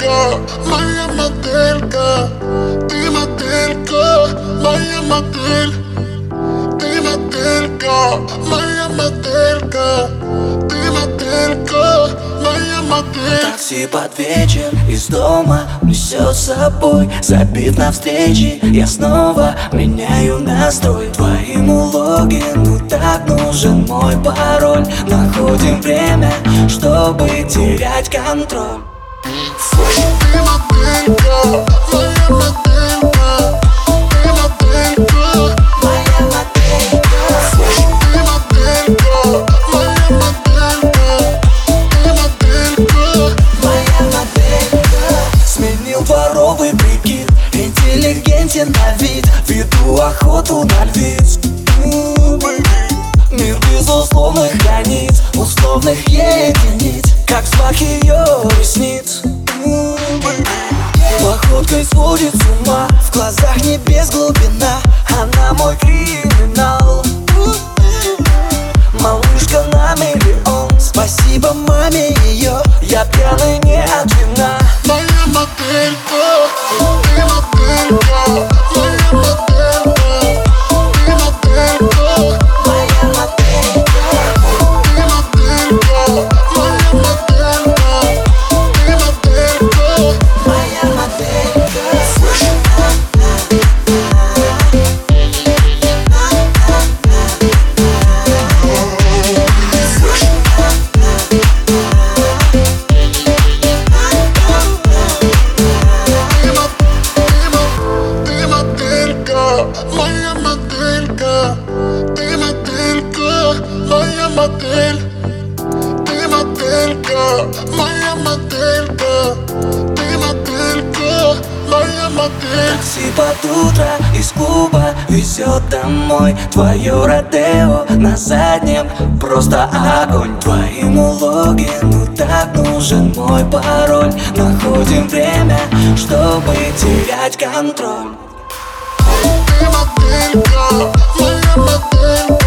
моя моделька. Ты моделька, моя модель. Ты моделька, моя моделька. Ты моделька, моя модель. Такси под вечер из дома несет с собой. Забит на встречи, я снова меняю настрой. Твоему логину так нужен мой пароль. Находим время, чтобы терять контроль. Ты моделька, моя моделька. Ты моделька, Моя моделька. ты моделька, моя моделька. Ты моделька. Моя моделька. Сменил дворовый прикид, интеллигентен на вид. Веду охоту на львиц. Мир без условных границ, условных единиц, как взмах ее ресниц. Походкой сводит с ума, в глазах небес глубина. Она мой криминал. Малышка на миллион, спасибо маме ее. Я пьяный не от вина. Моя моделька, ты моделька, моя моделька. Ты моделька, Моя моделька. ты моделька, моя моделька. Ты моделька. Моя моделька. Ты моделька, моя моделька. Ты моделька, моя модель. Ты моделька, моя моделька. Ты моделька, моя модель. Такси под утро из клуба везет домой. Твое родео на заднем, просто огонь. Твоему логину так нужен мой пароль. Находим время, чтобы терять контроль. Ты моделька, моя моделька.